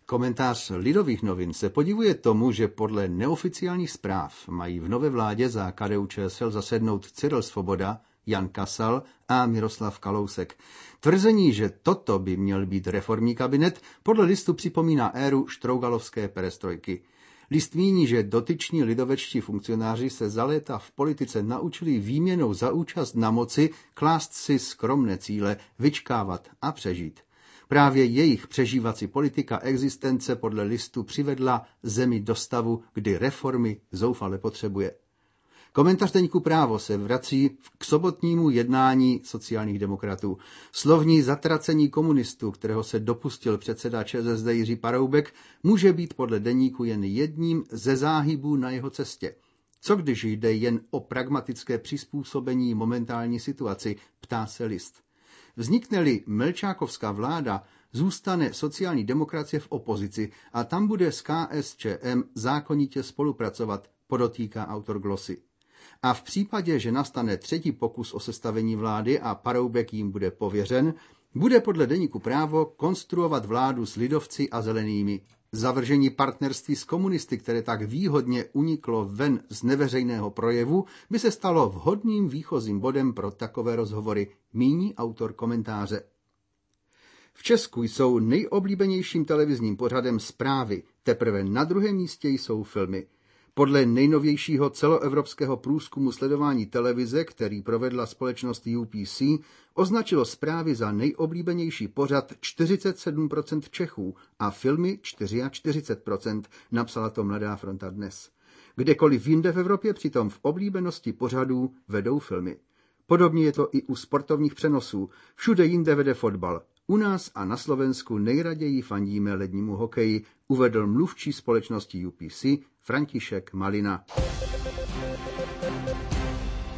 Komentář Lidových novin se podivuje tomu, že podle neoficiálních zpráv mají v nové vládě za KDU-ČSL zasednout Cyril Svoboda, Jan Kasal a Miroslav Kalousek. Tvrzení, že toto by měl být reformní kabinet, podle listu připomíná éru štrougalovské perestrojky. List míní, že dotyční lidovečtí funkcionáři se za léta v politice naučili výměnou za účast na moci klást si skromné cíle, vyčkávat a přežít. Právě jejich přežívací politika existence podle listu přivedla zemi do stavu, kdy reformy zoufale potřebuje. Komentář deníku Právo se vrací k sobotnímu jednání sociálních demokratů. Slovní zatracení komunistů, kterého se dopustil předseda ČSSD Jiří Paroubek, může být podle deníku jen jedním ze záhybů na jeho cestě. Co když jde jen o pragmatické přizpůsobení momentální situaci, ptá se list. Vznikne-li Melčákovská vláda, zůstane sociální demokracie v opozici a tam bude s KSČM zákonitě spolupracovat, podotýká autor glosy. A v případě, že nastane třetí pokus o sestavení vlády a Paroubek jim bude pověřen, bude podle deníku Právo konstruovat vládu s lidovci a zelenými. Zavržení partnerství s komunisty, které tak výhodně uniklo ven z neveřejného projevu, by se stalo vhodným výchozím bodem pro takové rozhovory, míní autor komentáře. V Česku jsou nejoblíbenějším televizním pořadem zprávy, teprve na druhém místě jsou filmy. Podle nejnovějšího celoevropského průzkumu sledování televize, který provedla společnost UPC, označilo zprávy za nejoblíbenější pořad 47% Čechů a filmy 44%, napsala to Mladá fronta dnes. Kdekoliv jinde v Evropě přitom v oblíbenosti pořadů vedou filmy. Podobně je to i u sportovních přenosů. Všude jinde vede fotbal. U nás a na Slovensku nejraději fandíme lednímu hokeji, uvedl mluvčí společnosti UPC František Malina.